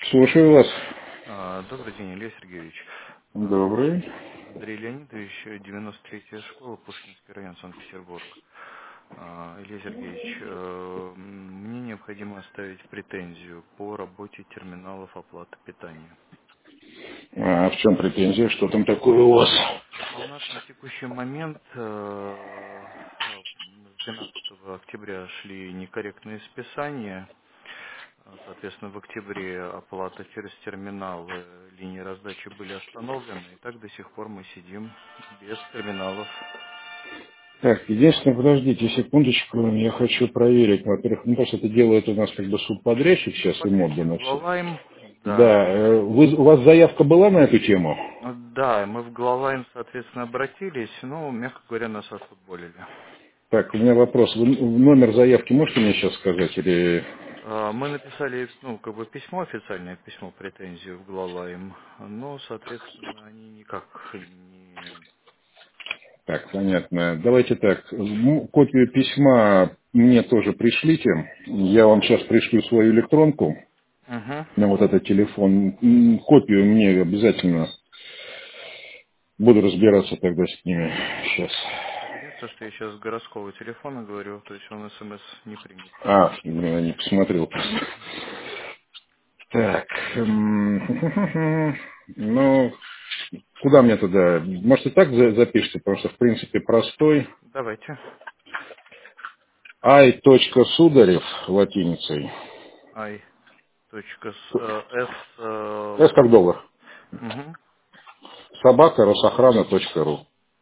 Слушаю вас. Добрый день, Илья Сергеевич. Добрый. Андрей Леонидович, 93-я школа, Пушкинский район, Санкт-Петербург. Илья Сергеевич, мне необходимо оставить претензию по работе терминалов оплаты питания. А в чем претензия? Что там такое у вас? У нас на текущий момент с 12 октября шли некорректные списания. Соответственно, в октябре оплата через терминал линии раздачи были остановлены, и так до сих пор мы сидим без терминалов. Так, единственное, подождите секундочку, я хочу проверить. Во-первых, ну, просто это делает у нас как бы субподрядчик сейчас им Подрядчик отдано все. Главайм, да. Да, у вас заявка была на эту тему? Да, мы в Главайм, соответственно, обратились, но, мягко говоря, нас отфутболили. Так, у меня вопрос. Вы номер заявки можете мне сейчас сказать? Или... Мы написали, ну, как бы письмо, официальное письмо, претензию в Главайм, но, соответственно, они никак не... Так, понятно. Давайте так. Копию письма мне тоже пришлите. Я вам сейчас пришлю свою электронку Угу. на вот этот телефон. Копию мне обязательно. Буду разбираться тогда с ними сейчас. Единственное, что я сейчас с городского телефона говорю, то есть он СМС не примет. Блин, я не посмотрел просто. Так. Ну, куда мне туда? Может, и так запишите, потому что, в принципе, простой. Давайте. I.Сударев латиницей. I. S. S как доллар. Угу. Собака Росохрана.ру.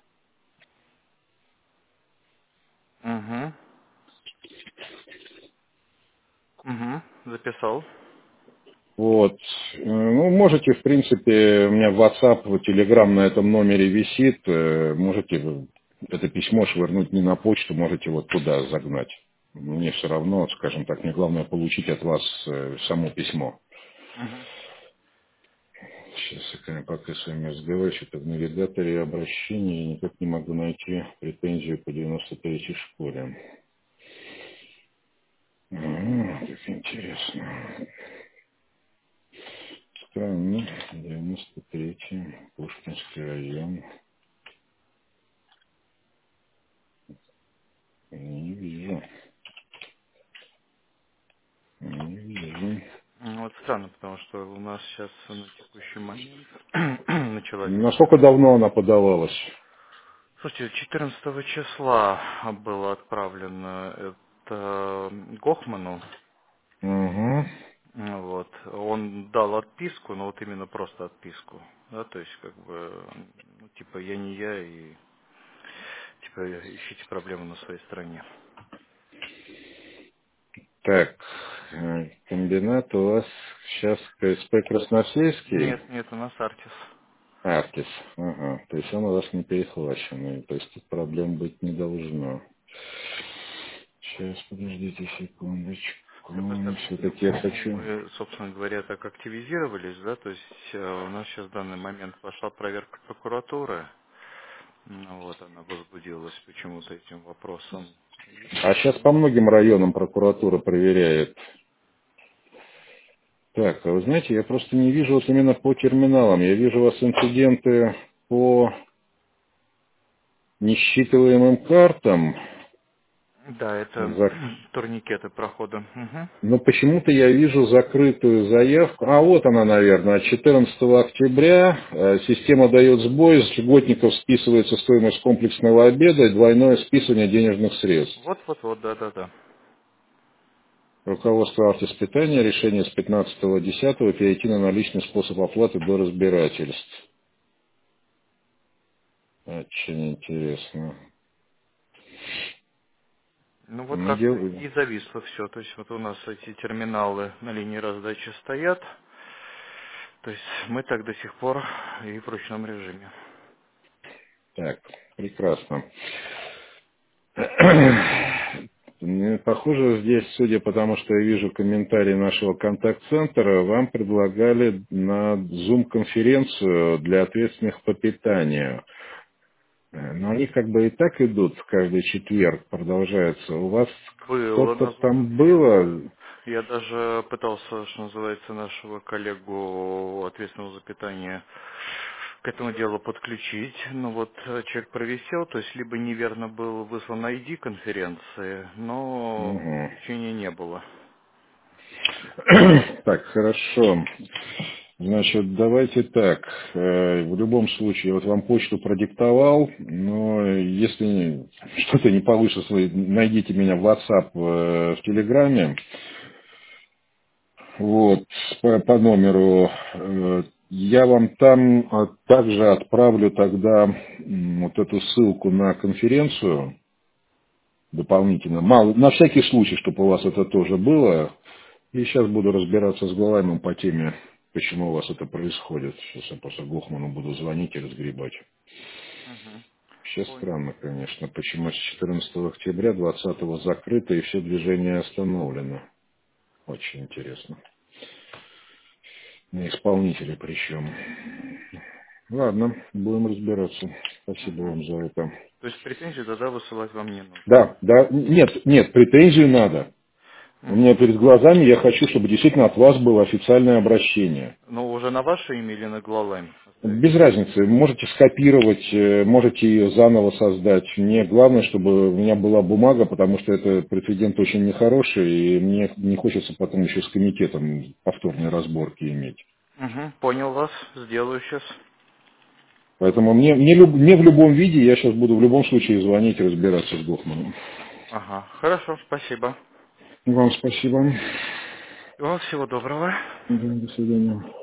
Угу. Угу. Записал. Вот. Ну, можете, в принципе, у меня WhatsApp, Telegram на этом номере висит. Можете это письмо швырнуть не на почту, можете вот туда загнать. Мне все равно, скажем так, мне главное получить от вас само письмо. Угу. Сейчас я пока с вами разговариваю, что-то в навигаторе обращения я никак не могу найти претензию по 93-й школе. Как интересно. Странно. 93-й, Пушкинский район. Не вижу. Не вижу. Вот странно, потому что у нас сейчас на текущий момент началась... Насколько давно она подавалась? Слушайте, 14 числа было отправлено это Гохману. Угу. Вот. Он дал отписку, но вот именно просто отписку. Да, то есть, как бы, ну, типа, я не я, и типа ищите проблему на своей стороне. Так, комбинат у вас сейчас КСП Краснослейский, Нет, нет, у нас Артис. Артис. Ага. То есть он у вас не перехваченный. То есть тут проблем быть не должно. Сейчас, подождите Я просто секундочку. объясню, Все-таки я почему хочу... мы, собственно говоря, так активизировались, да, то есть у нас сейчас в данный момент пошла проверка прокуратуры, ну, вот она возбудилась почему-то этим вопросом. И А сейчас по многим районам прокуратура проверяет. Так, а вы знаете, я просто не вижу вот именно по терминалам. Я вижу у вас инциденты по несчитываемым картам. да, это турникеты прохода. Мгм. Но почему-то я вижу закрытую заявку. А вот она, наверное, от 14 октября. Система дает сбой, с льготников списывается стоимость комплексного обеда и двойное списывание денежных средств. Вот, да. Руководство автоспитания, решение с 15.10 перейти на наличный способ оплаты до разбирательств. Очень интересно. Ну вот Не как-то дел- и зависло все. То есть вот у нас эти терминалы на линии раздачи стоят. То есть мы так до сих пор и в ручном режиме. Так, прекрасно. Похоже, здесь, судя по тому, что я вижу комментарии нашего контакт-центра, вам предлагали на Zoom-конференцию для ответственных по питанию. Но они как бы и так идут каждый четверг, продолжается. У вас Было что-то на там Zoom-конференцию. было? Я даже пытался, что называется, нашего коллегу, ответственного за питание, к этому делу подключить. Но вот человек провисел, то есть либо неверно был выслан ID конференции, но Мгм. подключения не было. Так, хорошо. Значит, давайте так. В любом случае, я вот вам почту продиктовал, но если что-то не получится, вы найдите меня в WhatsApp, в Телеграме. Вот, по номеру. Я вам там также отправлю тогда вот эту ссылку на конференцию дополнительно. Мало, на всякий случай, чтобы у вас это тоже было. И сейчас буду разбираться с Главайном по теме, почему у вас это происходит. Сейчас я просто Гохману буду звонить и разгребать. Мгм. Сейчас Понял. странно, конечно, почему с 14 октября 20 закрыто и все движение остановлено. Очень интересно. На исполнителя причем. Ладно, будем разбираться. Спасибо Мгм. вам за это. То есть претензии тогда высылать вам не нужно. Да, да, нет, претензию надо. У меня Мгм. перед глазами я хочу, чтобы действительно от вас было официальное обращение. Но уже на ваше имя или на Глалайм оставить? Без разницы, можете скопировать, можете ее заново создать. Мне главное, чтобы у меня была бумага, потому что это прецедент очень нехороший, и мне не хочется потом еще с комитетом повторной разборки иметь. Угу, понял вас, сделаю сейчас. Поэтому мне в любом виде, я сейчас буду в любом случае звонить и разбираться с Гофманом. Ага, хорошо, спасибо. Вам спасибо. И вам всего доброго. Да, до свидания.